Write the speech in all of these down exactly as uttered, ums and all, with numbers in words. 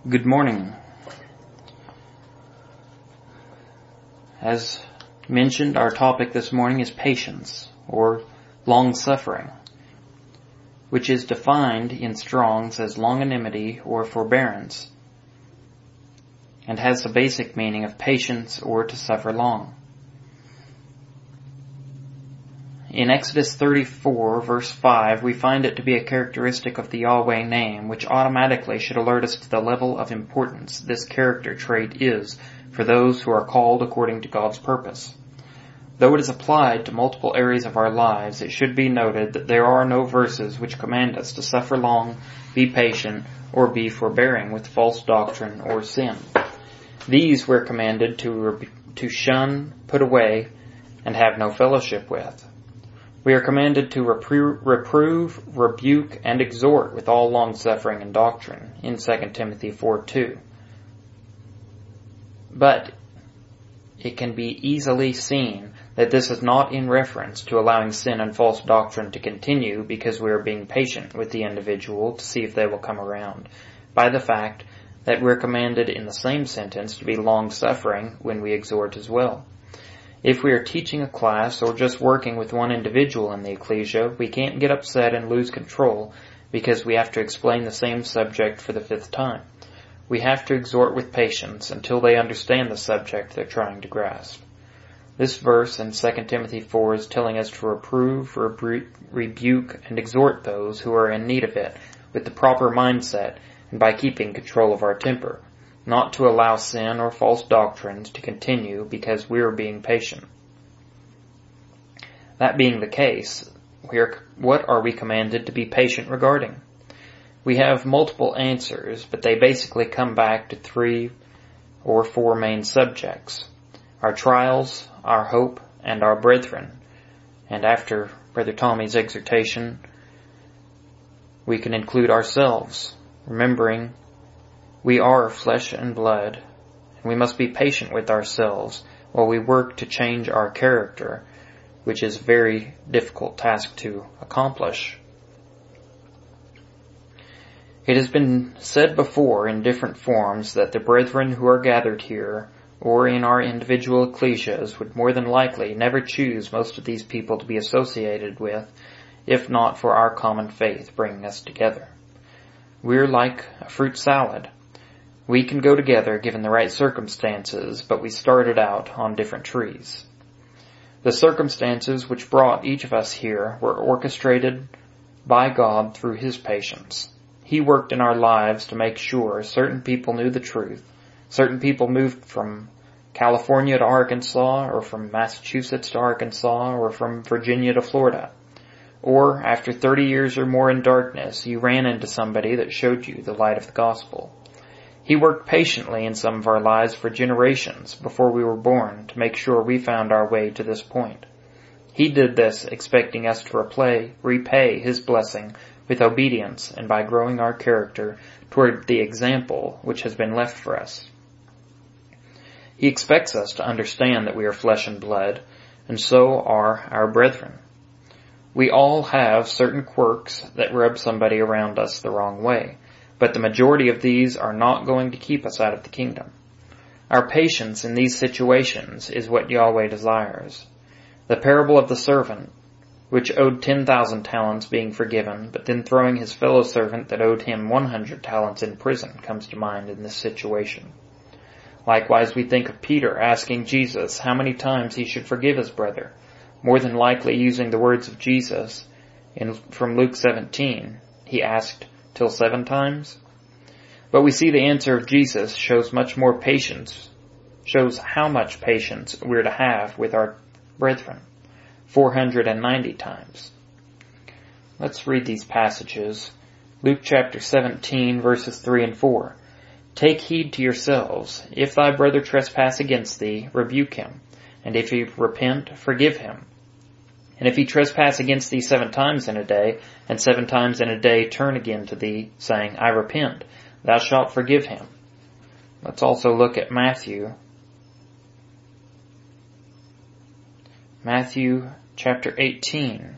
Good morning. As mentioned, our topic this morning is patience, or long-suffering, which is defined in Strong's as longanimity or forbearance, and has the basic meaning of patience or to suffer long. In Exodus thirty-four, verse five, we find it to be a characteristic of the Yahweh name, which automatically should alert us to the level of importance this character trait is for those who are called according to God's purpose. Though it is applied to multiple areas of our lives, it should be noted that there are no verses which command us to suffer long, be patient, or be forbearing with false doctrine or sin. These we're commanded to, to shun, put away, and have no fellowship with. We are commanded to repro- reprove, rebuke, and exhort with all long-suffering and doctrine in Second Timothy four two. But it can be easily seen that this is not in reference to allowing sin and false doctrine to continue because we are being patient with the individual to see if they will come around, by the fact that we're commanded in the same sentence to be long-suffering when we exhort as well. If we are teaching a class or just working with one individual in the ecclesia, we can't get upset and lose control because we have to explain the same subject for the fifth time. We have to exhort with patience until they understand the subject they're trying to grasp. This verse in Second Timothy four is telling us to reprove, rebu- rebuke, and exhort those who are in need of it with the proper mindset and by keeping control of our temper, not to allow sin or false doctrines to continue because we are being patient. That being the case, we are, what are we commanded to be patient regarding? We have multiple answers, but they basically come back to three or four main subjects: our trials, our hope, and our brethren. And after Brother Tommy's exhortation, we can include ourselves, remembering we are flesh and blood, and we must be patient with ourselves while we work to change our character, which is a very difficult task to accomplish. It has been said before in different forms that the brethren who are gathered here or in our individual ecclesias would more than likely never choose most of these people to be associated with, if not for our common faith bringing us together. We're like a fruit salad. We can go together given the right circumstances, but we started out on different trees. The circumstances which brought each of us here were orchestrated by God through His patience. He worked in our lives to make sure certain people knew the truth. Certain people moved from California to Arkansas, or from Massachusetts to Arkansas, or from Virginia to Florida. Or, after thirty years or more in darkness, you ran into somebody that showed you the light of the gospel. He worked patiently in some of our lives for generations before we were born to make sure we found our way to this point. He did this expecting us to replay, repay His blessing with obedience and by growing our character toward the example which has been left for us. He expects us to understand that we are flesh and blood, and so are our brethren. We all have certain quirks that rub somebody around us the wrong way, but the majority of these are not going to keep us out of the kingdom. Our patience in these situations is what Yahweh desires. The parable of the servant, which owed ten thousand talents being forgiven, but then throwing his fellow servant that owed him one hundred talents in prison, comes to mind in this situation. Likewise, we think of Peter asking Jesus how many times he should forgive his brother, more than likely using the words of Jesus in, from Luke seventeen. He asked, till seven times? But we see the answer of Jesus shows much more patience, shows how much patience we're to have with our brethren, four hundred ninety times. Let's read these passages. Luke chapter seventeen, verses three and four. Take heed to yourselves. If thy brother trespass against thee, rebuke him. And if he repent, forgive him. And if he trespass against thee seven times in a day, and seven times in a day turn again to thee, saying, I repent, thou shalt forgive him. Let's also look at Matthew. Matthew chapter eighteen.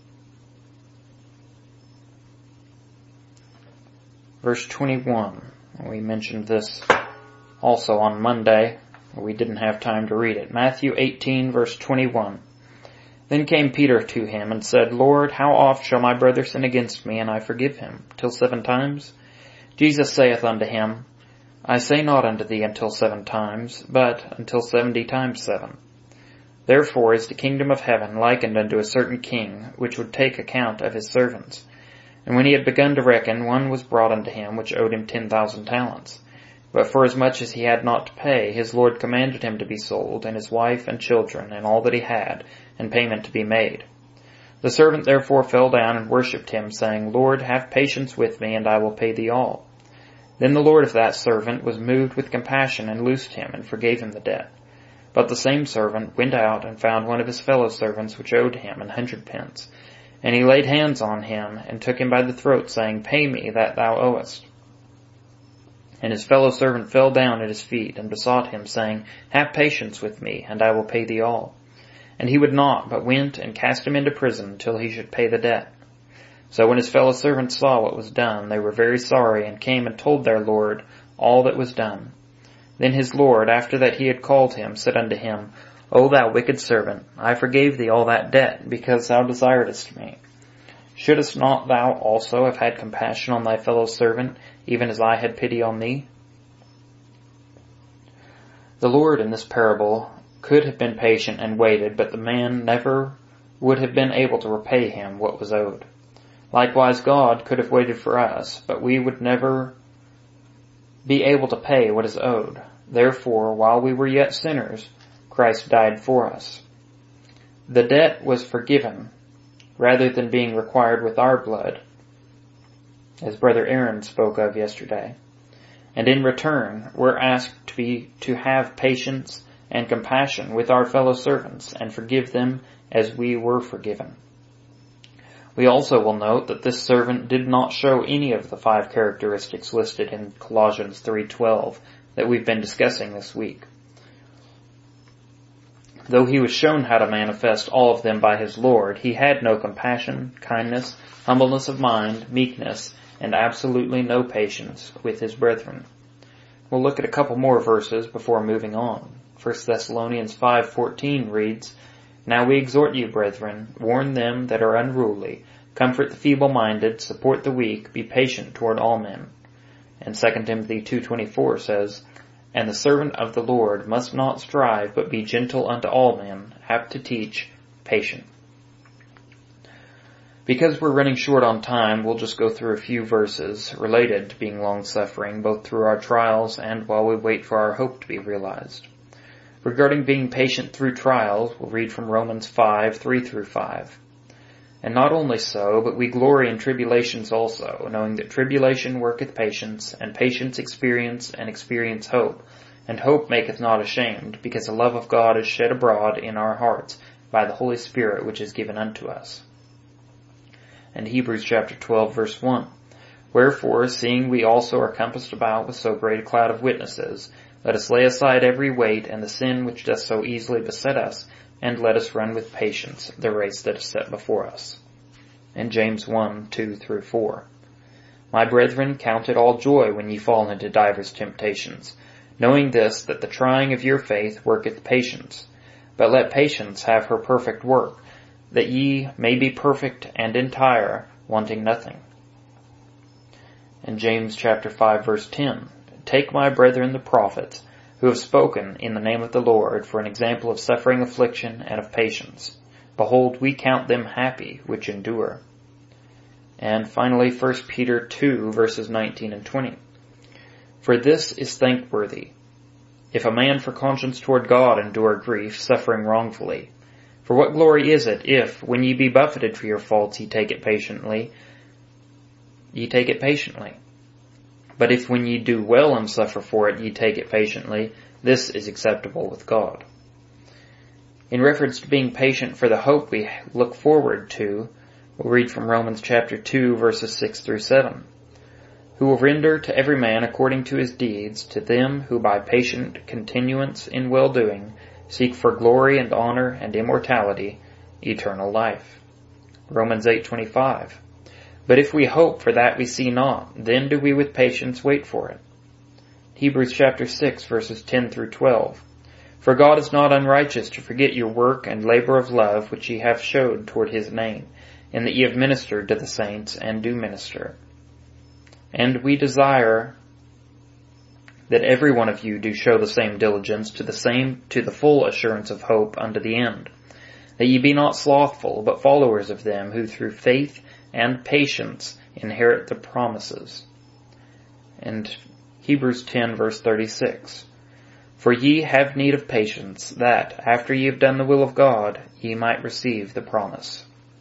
Verse twenty-one. We mentioned this also on Monday. We didn't have time to read it. Matthew eighteen, verse twenty-one. Then came Peter to him and said, Lord, how oft shall my brother sin against me, and I forgive him? Till seven times? Jesus saith unto him, I say not unto thee until seven times, but until seventy times seven. Therefore is the kingdom of heaven likened unto a certain king, which would take account of his servants. And when he had begun to reckon, one was brought unto him, which owed him ten thousand talents. But forasmuch as he had not to pay, his lord commanded him to be sold, and his wife and children, and all that he had, and payment to be made. The servant therefore fell down and worshipped him, saying, Lord, have patience with me, and I will pay thee all. Then the lord of that servant was moved with compassion, and loosed him, and forgave him the debt. But the same servant went out, and found one of his fellow servants, which owed him an hundred pence. And he laid hands on him, and took him by the throat, saying, Pay me that thou owest. And his fellow servant fell down at his feet, and besought him, saying, Have patience with me, and I will pay thee all. And he would not, but went and cast him into prison till he should pay the debt. So when his fellow servants saw what was done, they were very sorry, and came and told their lord all that was done. Then his lord, after that he had called him, said unto him, O thou wicked servant, I forgave thee all that debt, because thou desiredst me. Shouldest not thou also have had compassion on thy fellow servant, even as I had pity on thee? The Lord in this parable could have been patient and waited, but the man never would have been able to repay him what was owed. Likewise, God could have waited for us, but we would never be able to pay what is owed. Therefore, while we were yet sinners, Christ died for us. The debt was forgiven, rather than being required with our blood, as Brother Aaron spoke of yesterday. And in return, we're asked to be, to have patience and compassion with our fellow servants, and forgive them as we were forgiven. We also will note that this servant did not show any of the five characteristics listed in Colossians three twelve that we've been discussing this week. Though he was shown how to manifest all of them by his Lord, he had no compassion, kindness, humbleness of mind, meekness, and absolutely no patience with his brethren. We'll look at a couple more verses before moving on. First Thessalonians five fourteen reads, Now we exhort you, brethren, warn them that are unruly, comfort the feeble-minded, support the weak, be patient toward all men. And Second Timothy two twenty-four says, And the servant of the Lord must not strive, but be gentle unto all men, apt to teach, patient. Because we're running short on time, we'll just go through a few verses related to being long-suffering, both through our trials and while we wait for our hope to be realized. Regarding being patient through trials, we'll read from Romans five, three through five. And not only so, but we glory in tribulations also, knowing that tribulation worketh patience, and patience experience, and experience hope. And hope maketh not ashamed, because the love of God is shed abroad in our hearts by the Holy Spirit which is given unto us. And Hebrews chapter twelve, verse one. Wherefore, seeing we also are compassed about with so great a cloud of witnesses, let us lay aside every weight and the sin which doth so easily beset us, and let us run with patience the race that is set before us. And James one, two through four. My brethren, count it all joy when ye fall into divers temptations, knowing this, that the trying of your faith worketh patience. But let patience have her perfect work, that ye may be perfect and entire, wanting nothing. And James chapter five, verse ten. Take my brethren the prophets, who have spoken in the name of the Lord, for an example of suffering affliction and of patience. Behold, we count them happy which endure. And finally, First Peter two, verses nineteen and twenty. For this is thankworthy, if a man for conscience toward God endure grief, suffering wrongfully. For what glory is it, if, when ye be buffeted for your faults, ye take it patiently, ye take it patiently? But if when ye do well and suffer for it, ye take it patiently, this is acceptable with God. In reference to being patient for the hope we look forward to, we'll read from Romans chapter two, verses six through seven. Who will render to every man according to his deeds, to them who by patient continuance in well-doing seek for glory and honor and immortality, eternal life. Romans eight twenty-five. But if we hope for that we see not, then do we with patience wait for it. Hebrews chapter six, verses ten through twelve. For God is not unrighteous to forget your work and labor of love which ye have showed toward his name, in that ye have ministered to the saints and do minister. And we desire that every one of you do show the same diligence to the same, to the full assurance of hope unto the end, that ye be not slothful, but followers of them who through faith and patience inherit the promises. And Hebrews ten, verse thirty-six. For ye have need of patience, that, after ye have done the will of God, ye might receive the promise.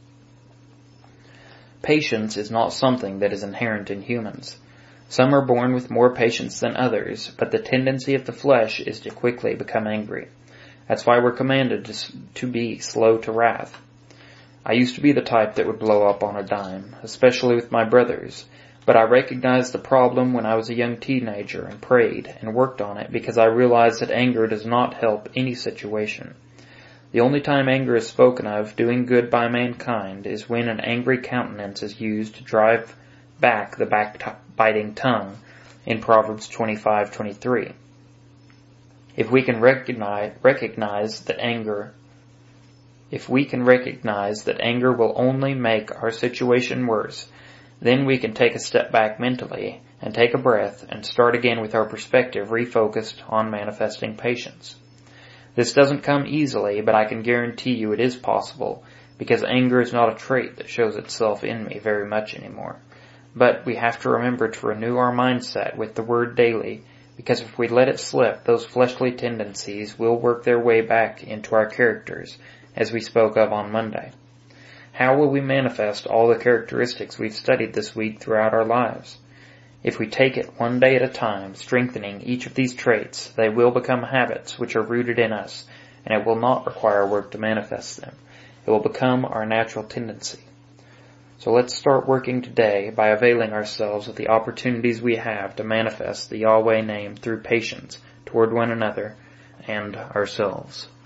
Patience is not something that is inherent in humans. Some are born with more patience than others, but the tendency of the flesh is to quickly become angry. That's why we're commanded to, to be slow to wrath. I used to be the type that would blow up on a dime, especially with my brothers, but I recognized the problem when I was a young teenager and prayed and worked on it because I realized that anger does not help any situation. The only time anger is spoken of doing good by mankind is when an angry countenance is used to drive back the backbiting tongue in Proverbs twenty-five twenty-three. If we can recognize, recognize that anger, if we can recognize that anger will only make our situation worse, then we can take a step back mentally and take a breath and start again with our perspective refocused on manifesting patience. This doesn't come easily, but I can guarantee you it is possible, because anger is not a trait that shows itself in me very much anymore. But we have to remember to renew our mindset with the Word daily, because if we let it slip, those fleshly tendencies will work their way back into our characters, as we spoke of on Monday. How will we manifest all the characteristics we've studied this week throughout our lives? If we take it one day at a time, strengthening each of these traits, they will become habits which are rooted in us, and it will not require work to manifest them. It will become our natural tendency. So let's start working today by availing ourselves of the opportunities we have to manifest the Yahweh name through patience toward one another and ourselves.